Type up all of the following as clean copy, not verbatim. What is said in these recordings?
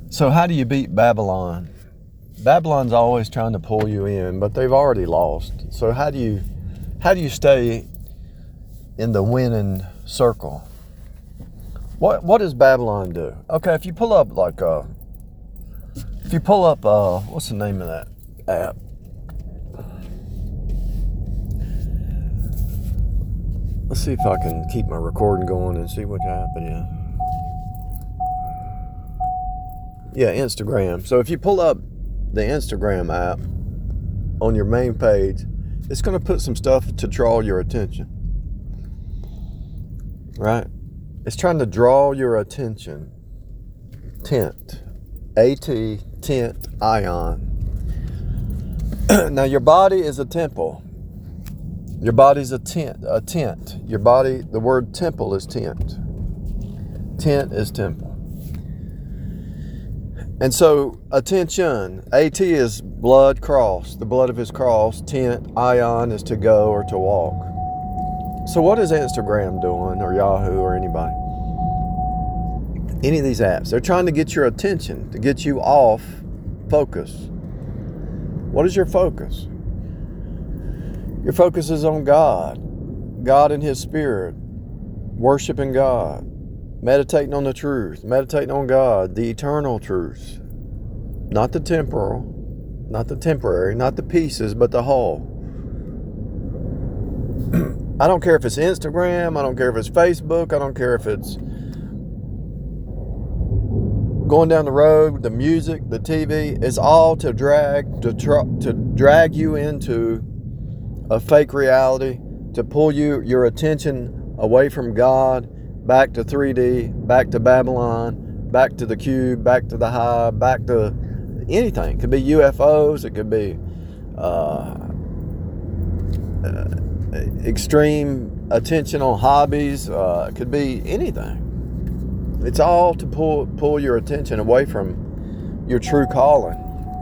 So how do you beat Babylon? Babylon's always trying to pull you in, but they've already lost. So how do you stay in the winning circle? What does Babylon do? Okay, if you pull up what's the name of that app? Let's see if I can keep my recording going and see which app it is. Yeah, Instagram. So if you pull up the Instagram app on your main page, it's going to put some stuff to draw your attention. Right? It's trying to draw your attention. Tent. A-T, tent, ion. Now your body is a temple. Your body's a tent. Your body, the word temple is tent. Tent is temple. And so, attention, AT is blood, cross, the blood of his cross. Tent, ion is to go or to walk. So what is Instagram doing, or Yahoo, or anybody? Any of these apps, they're trying to get your attention, to get you off focus. What is your focus? Your focus is on God. God and His Spirit. Worshiping God. Meditating on the truth. Meditating on God. The eternal truth. Not the temporal. Not the temporary. Not the pieces, but the whole. I don't care if it's Instagram. I don't care if it's Facebook. I don't care if it's going down the road, the music, the TV. It's all to drag you into a fake reality, to pull your attention away from God, back to 3D, back to Babylon, back to the cube, back to the hive, back to anything. It could be UFOs, it could be extreme attention on hobbies, it could be anything. It's all to pull your attention away from your true calling.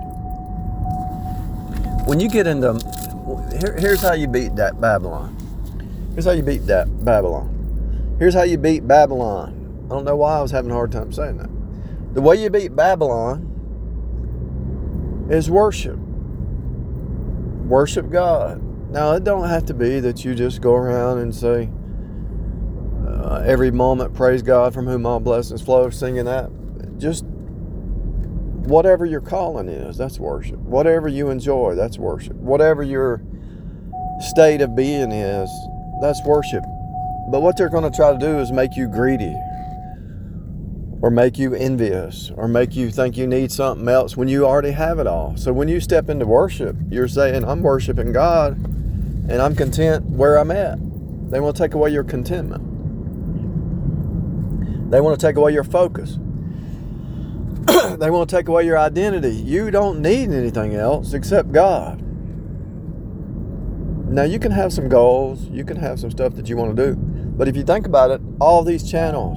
When you get into here's how you beat that Babylon. Here's how you beat that Babylon. Here's how you beat Babylon. I don't know why I was having a hard time saying that. The way you beat Babylon is worship. Worship God. Now, it don't have to be that you just go around and say, every moment, praise God from whom all blessings flow, singing that. Just whatever your calling is, that's worship. Whatever you enjoy, that's worship. Whatever your state of being is, that's worship. But what they're going to try to do is make you greedy, or make you envious, or make you think you need something else when you already have it all. So when you step into worship, you're saying, I'm worshiping God and I'm content where I'm at. They want to take away your contentment. They want to take away your focus. They want to take away your identity. You don't need anything else except God. Now, you can have some goals. You can have some stuff that you want to do. But if you think about it, all these channels,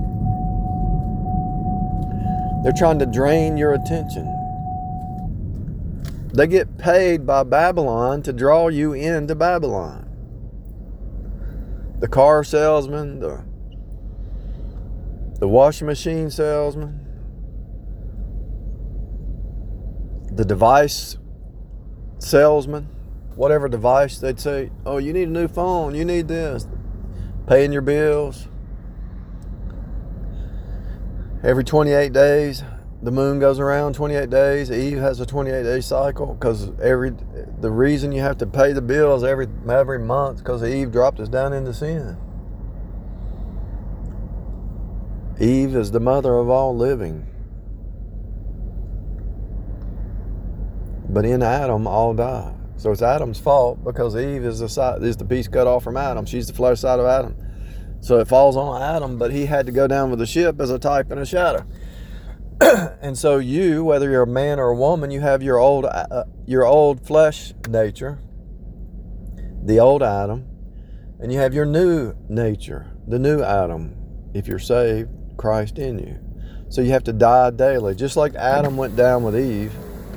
they're trying to drain your attention. They get paid by Babylon to draw you into Babylon. The car salesman, the washing machine salesman, the device salesman, whatever device they'd say, oh, you need a new phone, you need this. Paying your bills. Every 28 days, the moon goes around 28 days. Eve has a 28-day cycle because the reason you have to pay the bills every month because Eve dropped us down into sin. Eve is the mother of all living. But in Adam, all die. So it's Adam's fault because Eve is the piece cut off from Adam. She's the flesh side of Adam. So it falls on Adam, but he had to go down with the ship as a type and a shadow. And so you, whether you're a man or a woman, you have your old flesh nature, the old Adam, and you have your new nature, the new Adam, if you're saved, Christ in you. So you have to die daily. Just like Adam went down with Eve,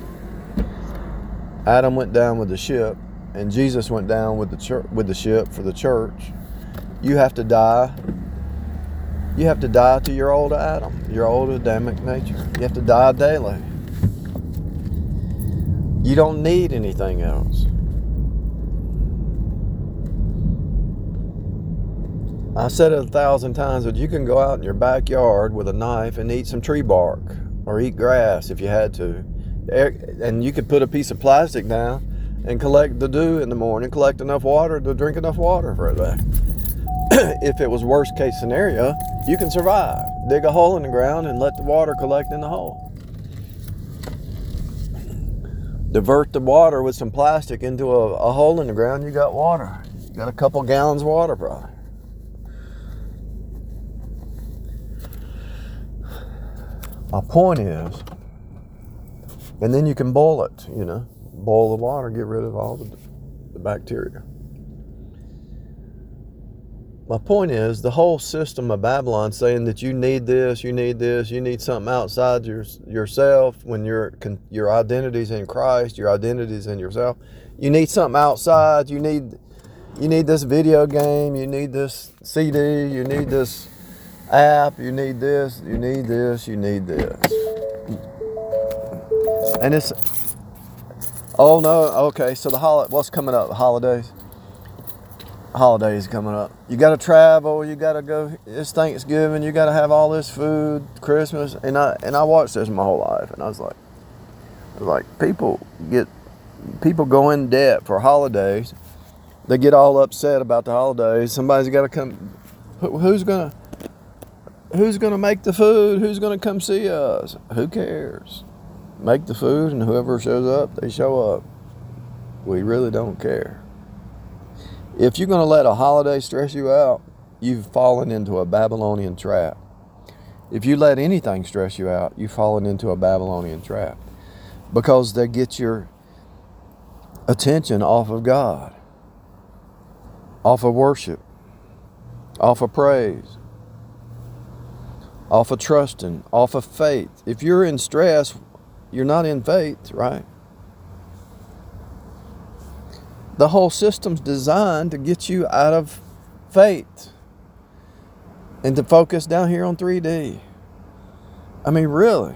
Adam went down with the ship, and Jesus went down with the ship for the church. You have to die. You have to die to your old Adam, your old Adamic nature. You have to die daily. You don't need anything else. I said it 1,000 times, but you can go out in your backyard with a knife and eat some tree bark or eat grass if you had to. And you could put a piece of plastic down and collect the dew in the morning, collect enough water to drink enough water for a day. If it was worst case scenario, you can survive. Dig a hole in the ground and let the water collect in the hole. Divert the water with some plastic into a hole in the ground, you got water. You got a couple gallons of water probably. My point is, and then you can boil it, boil the water, get rid of all the bacteria. My point is, the whole system of Babylon saying that you need this, you need something outside yourself when your identity's in Christ, your identity's in yourself. You need something outside, you need this video game, you need this CD, you need this app, you need this, you need this, you need this. And it's, oh no, okay, so what's coming up? The holidays? Holidays coming up. You got to travel, you got to go, it's Thanksgiving, you got to have all this food, Christmas. And I watched this my whole life, and I was like, people go in debt for holidays. They get all upset about the holidays. Somebody's got to come. Who's gonna make the food? Who's gonna come see us? Who cares? Make the food, and whoever shows up, they show up. We really don't care. If you're gonna let a holiday stress you out, you've fallen into a Babylonian trap. If you let anything stress you out, you've fallen into a Babylonian trap, because they get your attention off of God, off of worship, off of praise, off of trusting, off of faith. If you're in stress, you're not in faith, right? The whole system's designed to get you out of faith and to focus down here on 3D. I mean, really.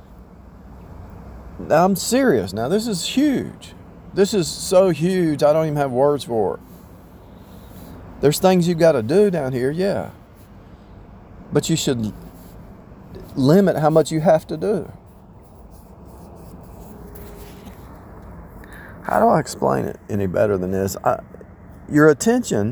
Now, I'm serious. Now, this is huge. This is so huge, I don't even have words for it. There's things you got to do down here, yeah. But you should limit how much you have to do. How do I explain it any better than this? Your attention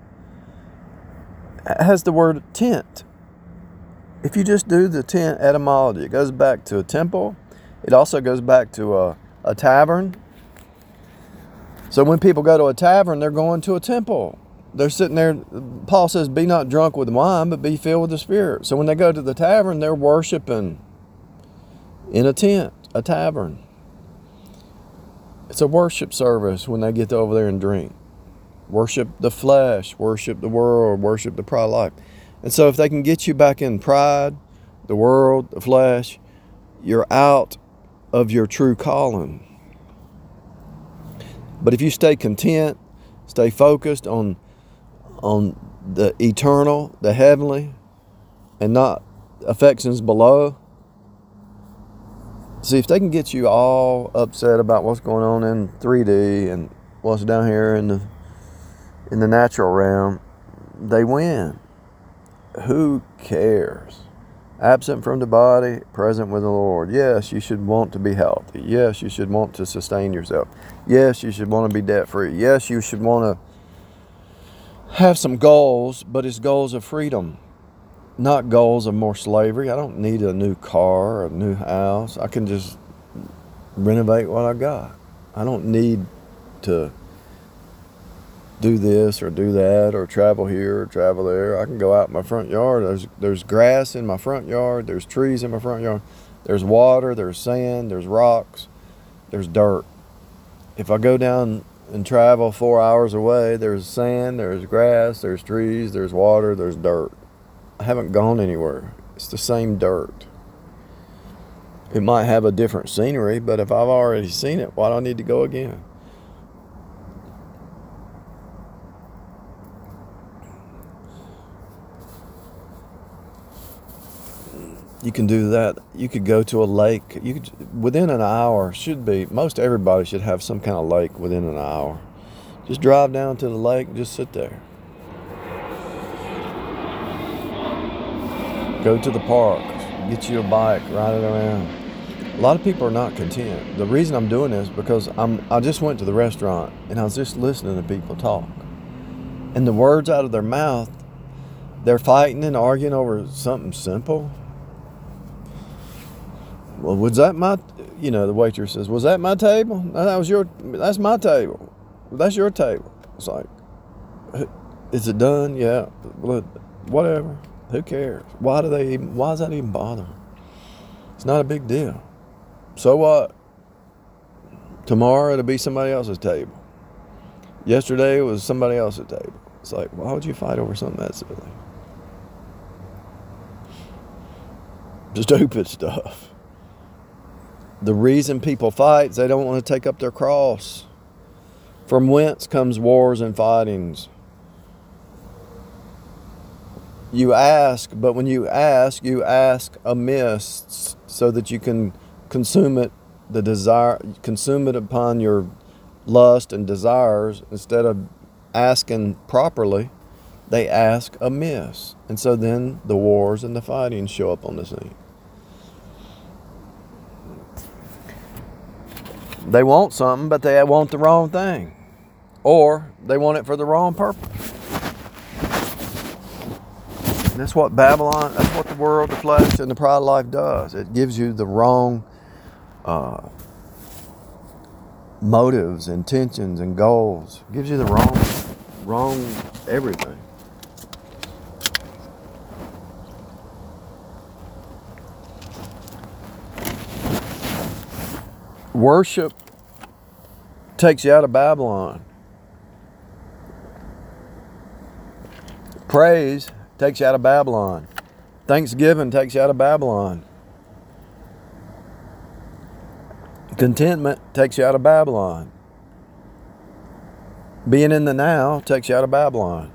has the word tent. If you just do the tent etymology, it goes back to a temple. It also goes back to a tavern. So when people go to a tavern, they're going to a temple. They're sitting there. Paul says, be not drunk with wine, but be filled with the Spirit. So when they go to the tavern, they're worshiping in a tent, a tavern. It's a worship service when they get over there and drink. Worship the flesh, worship the world, worship the pride of life. And so if they can get you back in pride, the world, the flesh, you're out of your true calling. But if you stay content, stay focused on the eternal, the heavenly, and not affections below. See, if they can get you all upset about what's going on in 3D and what's down here in the natural realm, they win. Who cares? Absent from the body, present with the Lord. Yes, you should want to be healthy. Yes, you should want to sustain yourself. Yes, you should want to be debt-free. Yes, you should want to have some goals, but it's goals of freedom, not goals of more slavery. I don't need a new car or a new house. I can just renovate what I got. I don't need to do this or do that or travel here or travel there. I can go out in my front yard. There's grass in my front yard. There's trees in my front yard. There's water. There's sand. There's rocks. There's dirt. If I go down and travel 4 hours away, there's sand, there's grass, there's trees, there's water, there's dirt. I haven't gone anywhere. It's the same dirt. It might have a different scenery, but if I've already seen it, why do I need to go again? You can do that. You could go to a lake. Within an hour, most everybody should have some kind of lake within an hour. Just drive down to the lake and just sit there. Go to the park, get you a bike, ride it around. A lot of people are not content. The reason I'm doing this is because I just went to the restaurant and I was just listening to people talk. And the words out of their mouth, they're fighting and arguing over something simple. Well, was that the waitress says, was that my table? No, that's my table. That's your table. It's like, is it done? Yeah. Whatever. Who cares? Why is that even bothering? It's not a big deal. So what? Tomorrow it'll be somebody else's table. Yesterday it was somebody else's table. It's like, why would you fight over something that silly? Stupid stuff. The reason people fight is they don't want to take up their cross. From whence comes wars and fightings. You ask, but when you ask amiss so that you can consume it upon your lust and desires. Instead of asking properly, they ask amiss. And so then the wars and the fighting show up on the scene. They want something, but they want the wrong thing. Or they want it for the wrong purpose. And that's what the world, the flesh, and the pride of life does. It gives you the wrong motives, intentions, and goals. It gives you the wrong everything. Worship takes you out of Babylon. Praise takes you out of Babylon. Thanksgiving takes you out of Babylon. Contentment takes you out of Babylon. Being in the now takes you out of Babylon.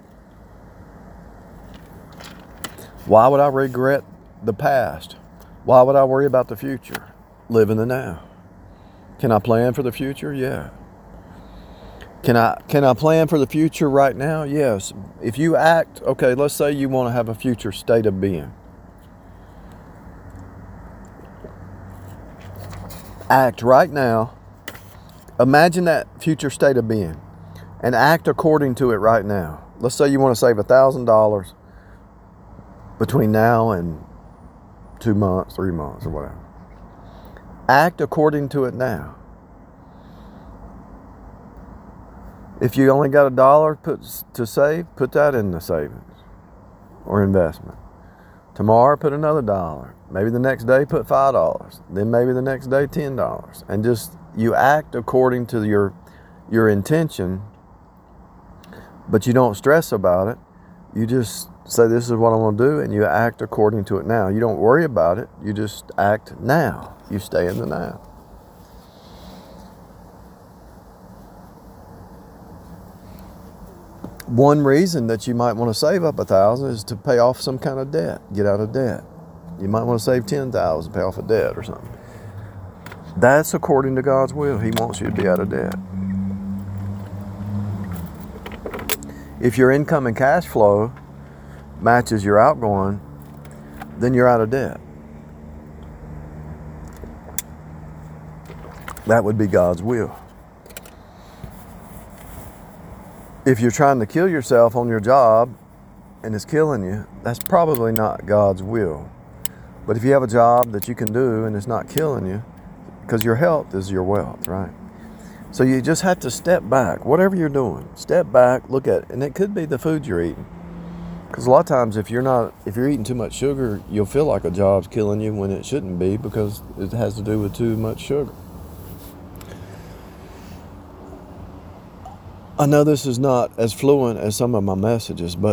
Why would I regret the past? Why would I worry about the future? Live in the now. Can I plan for the future? Yeah. Can I plan for the future right now? Yes. If you act, okay, let's say you want to have a future state of being. Act right now. Imagine that future state of being and act according to it right now. Let's say you want to save $1,000 between now and 2 months, 3 months, or whatever. Act according to it now. If you only got $1 to save, put that in the savings or investment. Tomorrow, put another $1. Maybe the next day, put $5. Then maybe the next day, $10. And just, you act according to your intention, but you don't stress about it. You just say, this is what I want to do, and you act according to it now. You don't worry about it. You just act now. You stay in the now. One reason that you might want to save up $1,000 is to pay off some kind of debt, get out of debt. You might want to save $10,000, pay off a debt or something. That's according to God's will. He wants you to be out of debt. If your income and cash flow matches your outgoing, then you're out of debt. That would be God's will. If you're trying to kill yourself on your job and it's killing you, that's probably not God's will. But if you have a job that you can do and it's not killing you, because your health is your wealth, right? So you just have to step back. Whatever you're doing, step back, look at it. And it could be the food you're eating. Because a lot of times if you're eating too much sugar, you'll feel like a job's killing you when it shouldn't be, because it has to do with too much sugar. I know this is not as fluent as some of my messages, but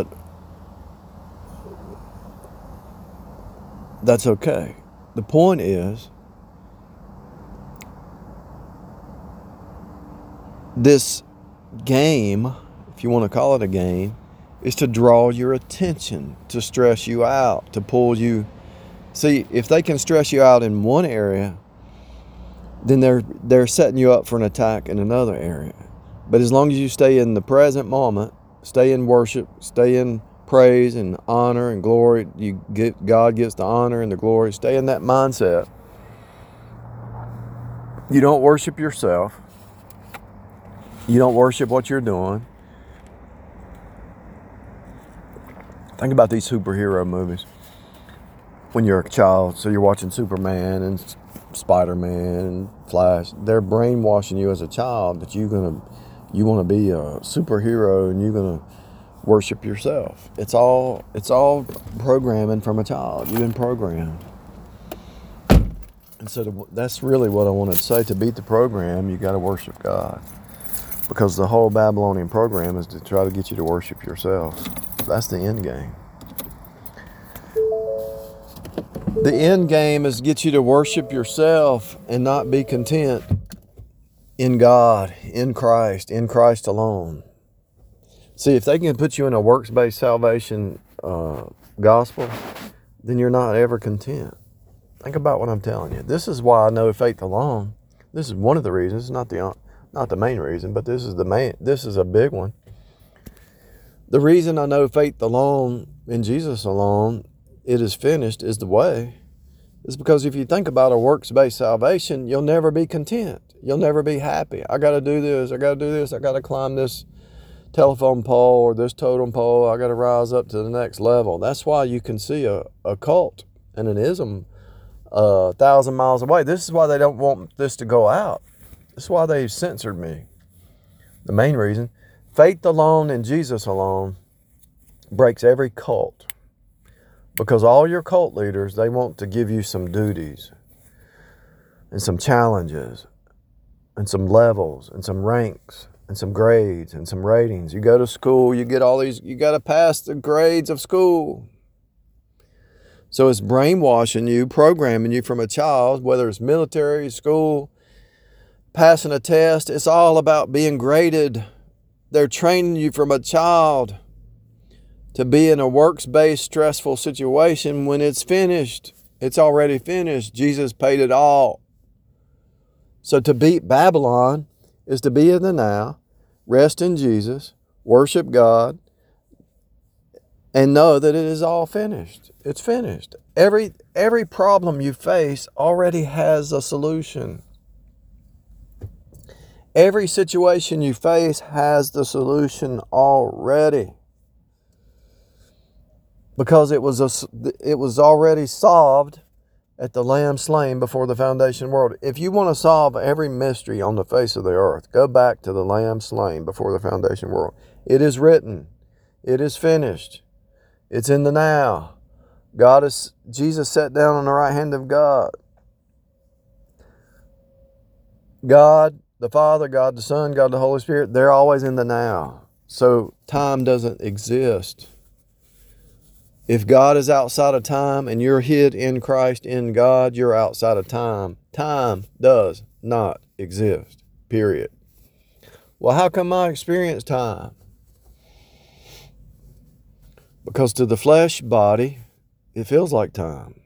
that's okay. The point is, this game, if you want to call it a game, is to draw your attention, to stress you out, to pull you See, if they can stress you out in one area, then they're setting you up for an attack in another area. But as long as you stay in the present moment, stay in worship, stay in praise and honor and glory, God gets the honor and the glory. Stay in that mindset. You don't worship yourself. You don't worship what you're doing. Think about these superhero movies. When you're a child, so you're watching Superman and Spider-Man and Flash. They're brainwashing you as a child that you want to be a superhero and you're gonna worship yourself. It's all programming from a child. You've been programmed. And so that's really what I wanted to say. To beat the program, you got to worship God. Because the whole Babylonian program is to try to get you to worship yourself. That's the end game. The end game is to get you to worship yourself and not be content in God, in Christ alone. See, if they can put you in a works-based salvation gospel, then you're not ever content. Think about what I'm telling you. This is why I know faith alone. This is one of the reasons, not the main reason, but this is a big one. The reason I know faith alone in Jesus alone, it is finished, is the way, is because if you think about a works-based salvation, you'll never be content. You'll never be happy. I got to do this. I got to do this. I got to climb this telephone pole or this totem pole. I got to rise up to the next level. That's why you can see a cult and an ism 1,000 miles away. This is why they don't want this to go out. This is why they censored me. The main reason, faith alone and Jesus alone breaks every cult. Because all your cult leaders, they want to give you some duties and some challenges and some levels and some ranks and some grades and some ratings. You go to school, you get all these, you got to pass the grades of school. So it's brainwashing you, programming you from a child, whether it's military, school, passing a test. It's all about being graded. They're training you from a child to be in a works-based, stressful situation when it's finished. It's already finished. Jesus paid it all. So to beat Babylon is to be in the now, rest in Jesus, worship God, and know that it is all finished. It's finished. Every problem you face already has a solution. Every situation you face has the solution already. Because it was already solved at the Lamb slain before the foundation of the world. If you want to solve every mystery on the face of the earth, go back to the Lamb slain before the foundation of the world. It is written. It is finished. It's in the now. Jesus sat down on the right hand of God. God the Father, God the Son, God the Holy Spirit, they're always in the now. So time doesn't exist. If God is outside of time and you're hid in Christ, in God, you're outside of time. Time does not exist, period. Well, how come I experience time? Because to the flesh body, it feels like time.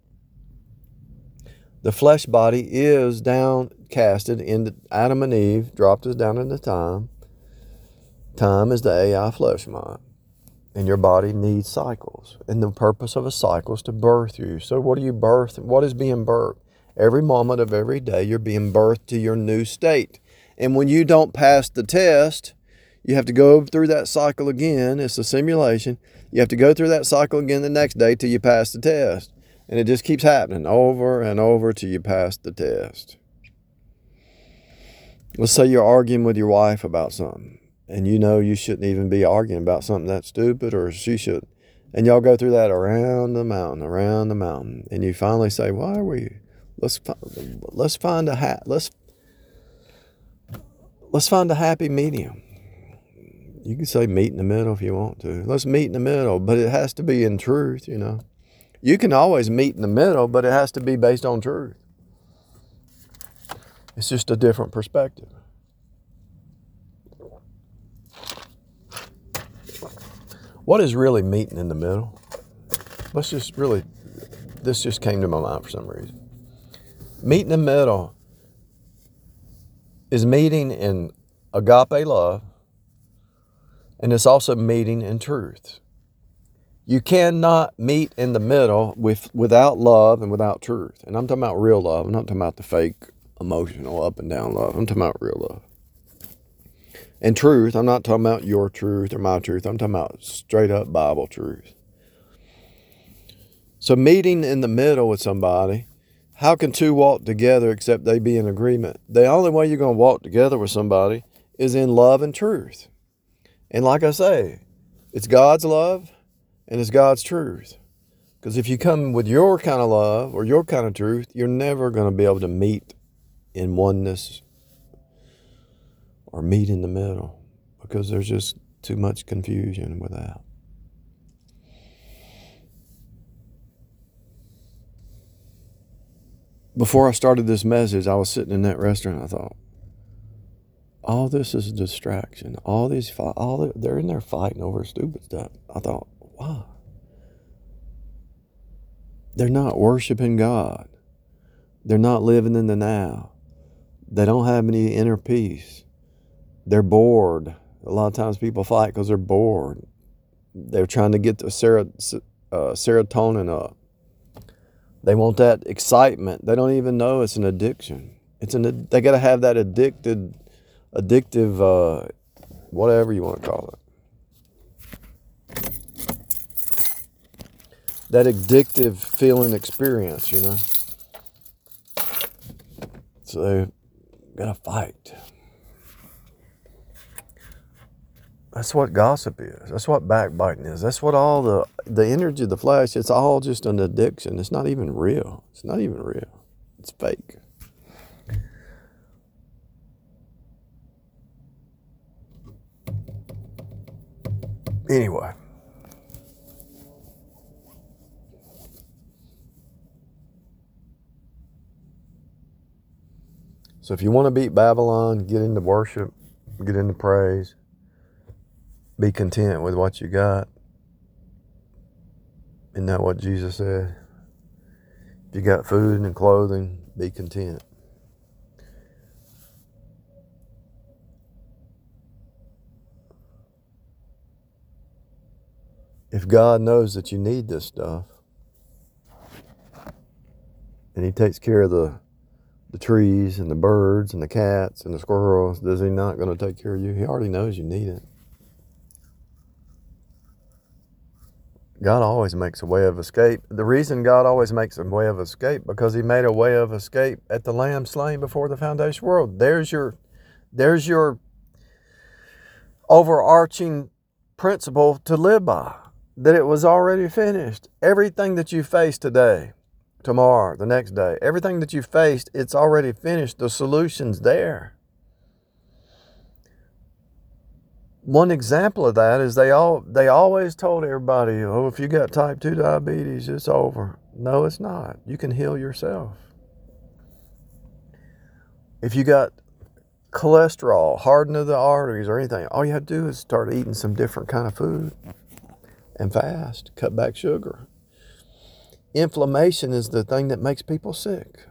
The flesh body is downcasted into Adam and Eve, dropped us down into time. Time is the AI flesh mind. And your body needs cycles. And the purpose of a cycle is to birth you. So what do you birth? What is being birthed? Every moment of every day, you're being birthed to your new state. And when you don't pass the test, you have to go through that cycle again. It's a simulation. You have to go through that cycle again the next day till you pass the test. And it just keeps happening over and over till you pass the test. Let's say you're arguing with your wife about something. And you know you shouldn't even be arguing about something that's stupid, or she should. And y'all go through that around the mountain. And you finally say, why are we, let's find a happy medium. You can say meet in the middle if you want to. Let's meet in the middle, but it has to be in truth, you know. You can always meet in the middle, but it has to be based on truth. It's just a different perspective. What is really meeting in the middle? Let's just really this just came to my mind for some reason. Meet in the middle is meeting in agape love, and it's also meeting in truth. You cannot meet in the middle without love and without truth. And I'm talking about real love. I'm not talking about the fake, emotional, up and down love. I'm talking about real love. And truth, I'm not talking about your truth or my truth. I'm talking about straight up Bible truth. So meeting in the middle with somebody, how can two walk together except they be in agreement? The only way you're going to walk together with somebody is in love and truth. And like I say, it's God's love and it's God's truth. Because if you come with your kind of love or your kind of truth, you're never going to be able to meet in oneness or meet in the middle, because there's just too much confusion with that. Before I started this message, I was sitting in that restaurant. I thought, all this is a distraction. They're in there fighting over stupid stuff. I thought, wow. They're not worshiping God. They're not living in the now. They don't have any inner peace. They're bored. A lot of times people fight because they're bored. They're trying to get the serotonin up. They want that excitement. They don't even know it's an addiction. They got to have that addictive, whatever you want to call it. That addictive feeling experience, you know. So they got to fight. That's what gossip is. That's what backbiting is. That's what all the energy of the flesh, it's all just an addiction. It's not even real. It's not even real. It's fake. Anyway. So if you want to beat Babylon, get into worship, get into praise. Be content with what you got. Isn't that what Jesus said? If you got food and clothing, be content. If God knows that you need this stuff, and He takes care of the trees and the birds and the cats and the squirrels, is He not going to take care of you? He already knows you need it. God always makes a way of escape. The reason God always makes a way of escape, because He made a way of escape at the Lamb slain before the foundation of the world. There's your overarching principle to live by, that it was already finished. Everything that you face today, tomorrow, the next day, everything that you faced, it's already finished. The solution's there. One example of that is they always told everybody, oh, if you got type 2 diabetes, it's over. No, it's not. You can heal yourself. If you got cholesterol, hardening of the arteries or anything, all you have to do is start eating some different kind of food and fast, cut back sugar. Inflammation is the thing that makes people sick.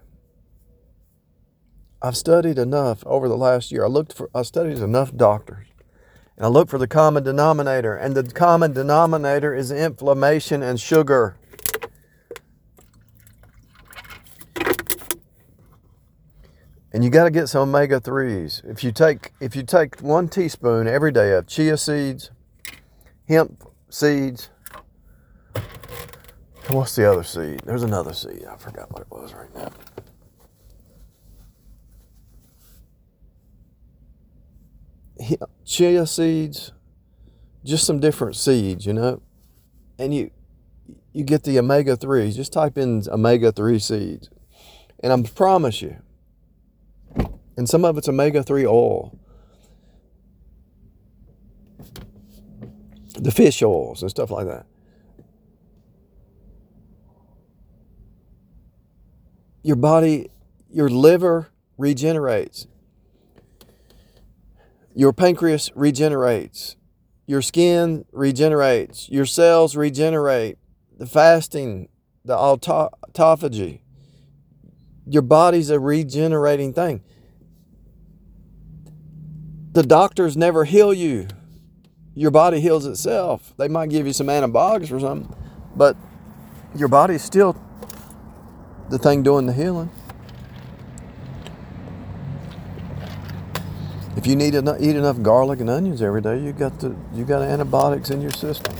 I've studied enough over the last year. I studied enough doctors. And I look for the common denominator, and the common denominator is inflammation and sugar. And you got to get some omega-3s. If you take 1 teaspoon every day of chia seeds, hemp seeds, and what's the other seed? There's another seed. I forgot what it was right now. Chia seeds, just some different seeds, you know, and you get the omega-3s. Just type in omega-3 seeds, and I promise you, and some of it's omega-3 oil, the fish oils and stuff like that. Your body, your liver regenerates. Your pancreas regenerates. Your skin regenerates. Your cells regenerate. The fasting the autophagy. Your body's a regenerating thing. The doctors never heal you. Your body heals itself. They might give you some antibiotics or something, but your body's still the thing doing the healing. If you eat enough garlic and onions every day, you got antibiotics in your system.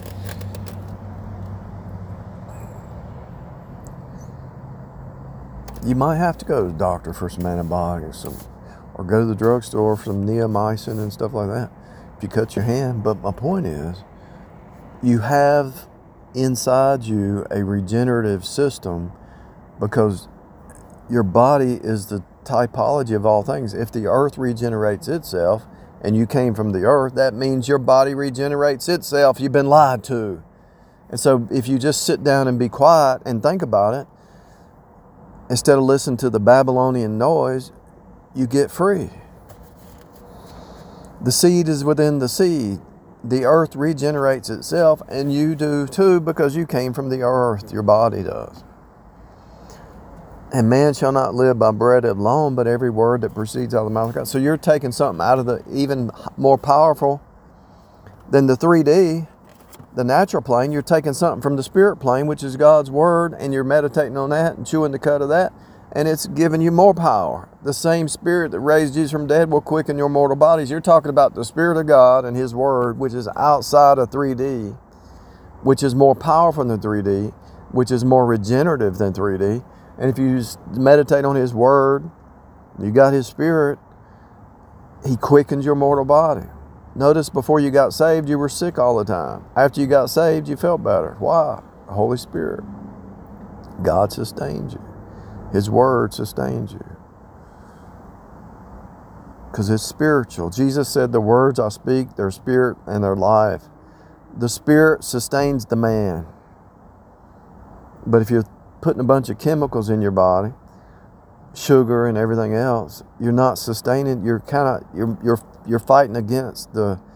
You might have to go to the doctor for some antibiotics, or go to the drugstore for some neomycin and stuff like that if you cut your hand. But my point is, you have inside you a regenerative system, because your body is the typology of all things. If the earth regenerates itself and you came from the earth, that means your body regenerates itself. You've been lied to. And so if you just sit down and be quiet and think about it, instead of listening to the Babylonian noise, you get free. The seed is within the seed. The earth regenerates itself, and you do too, because you came from the earth. Your body does. And man shall not live by bread alone, but every word that proceeds out of the mouth of God. So you're taking something out of the even more powerful than the 3D, the natural plane. You're taking something from the spirit plane, which is God's word, and you're meditating on that and chewing the cud of that, and it's giving you more power. The same spirit that raised Jesus from dead will quicken your mortal bodies. You're talking about the Spirit of God and His word, which is outside of 3D, which is more powerful than 3D, which is more regenerative than 3D. And if you just meditate on His word, you got His spirit, He quickens your mortal body. Notice before you got saved, you were sick all the time. After you got saved, you felt better. Why? The Holy Spirit. God sustains you. His word sustains you. Because it's spiritual. Jesus said, the words I speak, they're spirit and they're life. The spirit sustains the man. But if you're putting a bunch of chemicals in your body, sugar and everything else, you're not sustaining. You're fighting against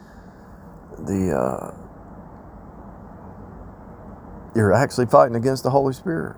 you're actually fighting against the Holy Spirit.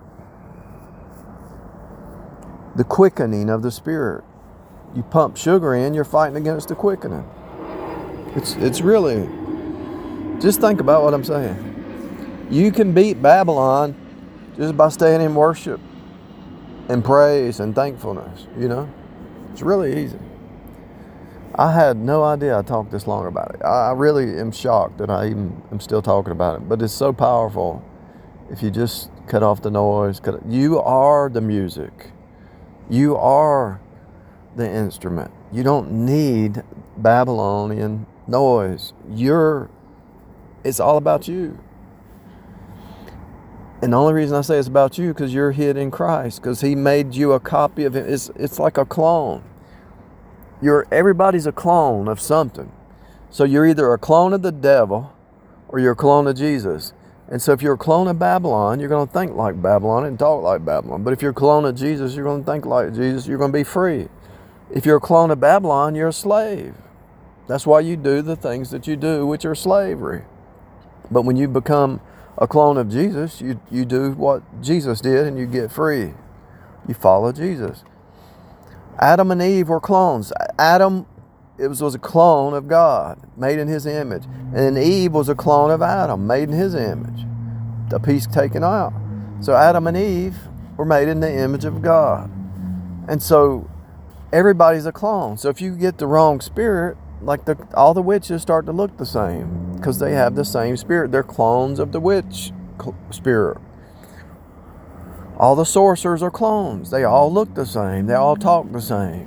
The quickening of the Spirit. You pump sugar in, you're fighting against the quickening. It's really, just think about what I'm saying. You can beat Babylon just by staying in worship and praise and thankfulness, you know. It's really easy. I had no idea I talked this long about it. I really am shocked that I even am still talking about it. But it's so powerful if you just cut off the noise. You are the music. You are the instrument. You don't need Babylonian noise. It's all about you. And the only reason I say it's about you because you're hid in Christ, because He made you a copy of Him. It's like a clone. Everybody's a clone of something. So you're either a clone of the devil or you're a clone of Jesus. And so if you're a clone of Babylon, you're going to think like Babylon and talk like Babylon. But if you're a clone of Jesus, you're going to think like Jesus. You're going to be free. If you're a clone of Babylon, you're a slave. That's why you do the things that you do, which are slavery. But when you become a clone of Jesus, you do what Jesus did and you get free. You follow Jesus. Adam and Eve were clones. Adam was a clone of God, made in His image. And then Eve was a clone of Adam, made in his image. A piece taken out. So Adam and Eve were made in the image of God. And so everybody's a clone. So if you get the wrong spirit, like all the witches start to look the same because they have the same spirit. They're clones of the witch spirit. All the sorcerers are clones. They all look the same. They all talk the same.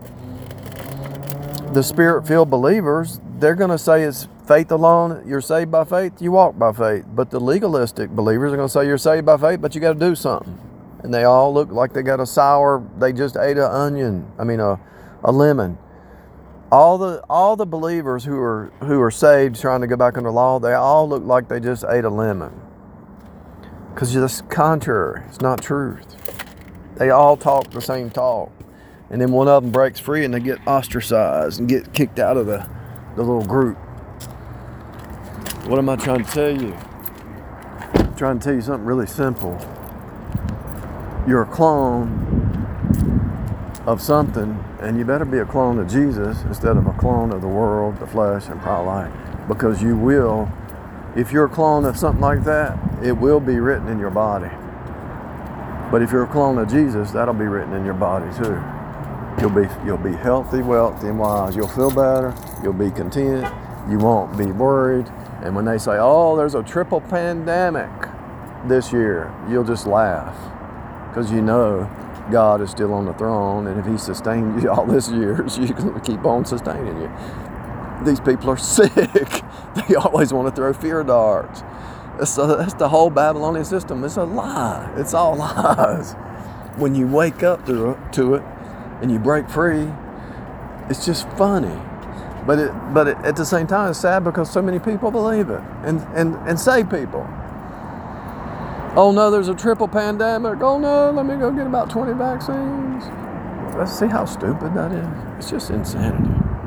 The spirit-filled believers, they're going to say it's faith alone. You're saved by faith. You walk by faith. But the legalistic believers are going to say you're saved by faith, but you got to do something. And they all look like they got they just ate a lemon. All the believers who are saved trying to go back under law, they all look like they just ate a lemon. Because it's contrary. It's not truth. They all talk the same talk. And then one of them breaks free and they get ostracized and get kicked out of the little group. What am I trying to tell you? trying to tell you something really simple. You're a clone of something, and you better be a clone of Jesus instead of a clone of the world, the flesh, and pride of life. Because you will, if you're a clone of something like that, it will be written in your body. But if you're a clone of Jesus, that'll be written in your body too. You'll be healthy, wealthy, and wise. You'll feel better. You'll be content. You won't be worried. And when they say, "Oh, there's a triple pandemic this year," you'll just laugh, because you know God is still on the throne, and if He sustained you all these years, you can keep on sustaining you. These people are sick. They always want to throw fear darts. That's the whole Babylonian system. It's a lie. It's all lies. When you wake up to it and you break free, it's just funny. But at the same time, it's sad because so many people believe it and save people. Oh no, there's a triple pandemic. Oh no, let me go get about 20 vaccines. Let's see how stupid that is. It's just insanity.